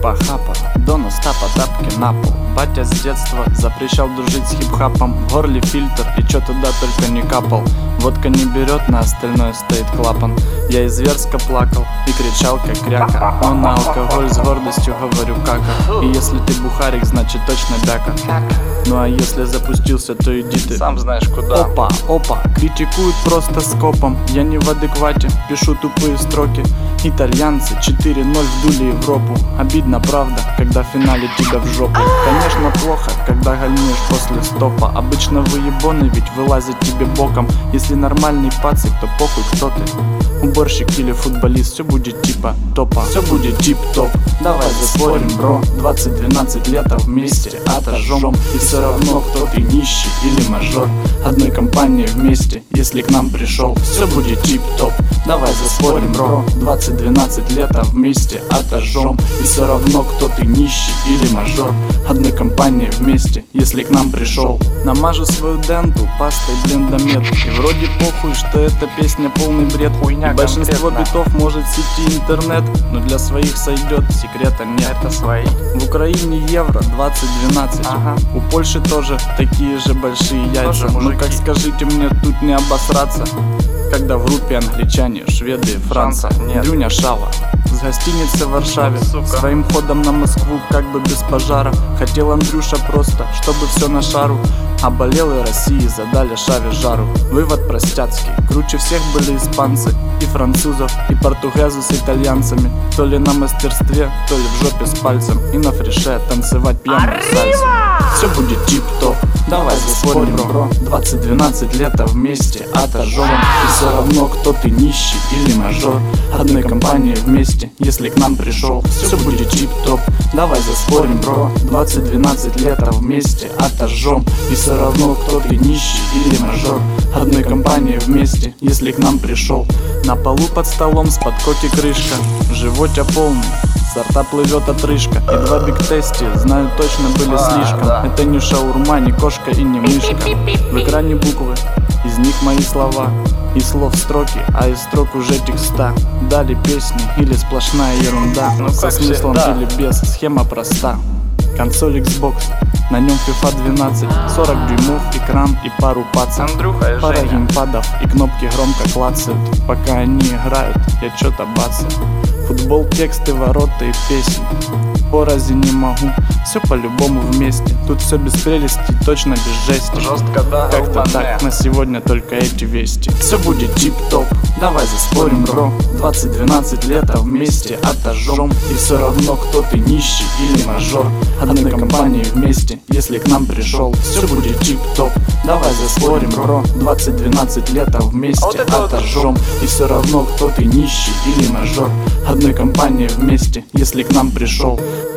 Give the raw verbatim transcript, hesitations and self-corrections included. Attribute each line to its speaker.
Speaker 1: Типа хапа, до ностапа тапки на пол. Батя с детства запрещал дружить с хип-хапом. В горле фильтр и чё туда только не капал. Водка не берет, на остальное стоит клапан. Я и зверско плакал и кричал как кряка. Но на алкоголь с гордостью говорю кака. И если ты бухарик, значит точно бяка. Ну а если запустился, то иди ты
Speaker 2: сам знаешь куда.
Speaker 1: Опа, опа, критикуют просто скопом. Я не в адеквате, пишу тупые строки. Итальянцы четыре ноль вдули Европу. Обидно, правда, когда финале тебя в жопу. Конечно, плохо, когда гольнешь после стопа. Обычно выебоны ведь вылазят тебе боком. Если нормальный пацик, то похуй кто ты. Уборщик или футболист, все будет типа топа. Все будет тип-топ. Давай заспорим, бро. двадцать двенадцать лета вместе отожжем. И все равно, кто ты, нищий или мажор. Одной компанией вместе, если к нам пришел, все будет тип-топ. Давай заспорим, бро. двадцать двенадцать лета вместе отожжем. И все равно, кто ты, нищий или мажор. Одной компанией вместе, если к нам пришел. Намажу свою денту пастой блендомет. И вроде похуй, что эта песня полный бред.
Speaker 2: Хуйня.
Speaker 1: И большинство
Speaker 2: конкретно.
Speaker 1: битов может в сети интернет, но для своих сойдет, секрета нет.
Speaker 2: Это свои.
Speaker 1: В Украине евро двадцать двенадцать.
Speaker 2: Ага.
Speaker 1: У Польши тоже такие же большие яйца.
Speaker 2: Тоже
Speaker 1: Ну
Speaker 2: мужики.
Speaker 1: как скажите мне тут не обосраться, когда в группе англичане, шведы и Франция.
Speaker 2: Шанса нет.
Speaker 1: Дюня Шава с гостиницы в Варшаве,
Speaker 2: Сука.
Speaker 1: своим ходом на Москву как бы без пожара. Хотел Андрюша просто, чтобы все на шару. А болелой России задали Шаве жару. Вывод простяцкий: круче всех были испанцы и французов, и португезы с итальянцами. То ли на мастерстве, то ли в жопе с пальцем. И на фреше танцевать пьяную сальсу. Все будет тип-топ. Давай заспорим, бро. двадцать двенадцать лета вместе отожжем. И все равно, кто ты, нищий или мажор. Одной компанией вместе, если к нам пришел, все будет тип-топ. Давай заспорим, бро. двадцать двенадцать лета вместе отожжем. И все равно, кто ты, нищий или мажор. Одной компанией вместе, если к нам пришел. На полу под столом с-под коки крышка. В животе полный, со рта плывет отрыжка. И два биг-тести, знаю точно, были
Speaker 2: А,
Speaker 1: слишком.
Speaker 2: да.
Speaker 1: Это не шаурма, не кошка и не мышка. В экране буквы, из них мои слова. И слов строки, а из строк уже текста. Дали песни или сплошная ерунда.
Speaker 2: Ну,
Speaker 1: Со
Speaker 2: как
Speaker 1: смыслом
Speaker 2: всегда.
Speaker 1: или без, схема проста. Консоль Xbox, на нем фифа двенадцать. Сорок дюймов, экран и пару пацан.
Speaker 2: Андрюха и
Speaker 1: Пара
Speaker 2: Женя.
Speaker 1: геймпадов и кнопки громко клацают. Пока они играют, я чё-то бацаю. Футбол, тексты, ворота и песни. Порази не могу, все по-любому вместе. Тут все без прелести, точно без жести.
Speaker 2: Жестко, да,
Speaker 1: Как-то
Speaker 2: Рубане.
Speaker 1: так, на сегодня только эти вести. Все будет тип-топ, давай заспорим, бро. двадцать двенадцать лета вместе отожжем. И все равно, кто ты, нищий или мажор. Одной компанией вместе, если к нам пришел, все будет тип-топ. Давай заспорим, бро. двадцать двенадцать лета вместе
Speaker 2: А вот это вот
Speaker 1: отожжем. И все равно, кто ты, нищий или мажор. Одной компанией вместе, если к нам пришел.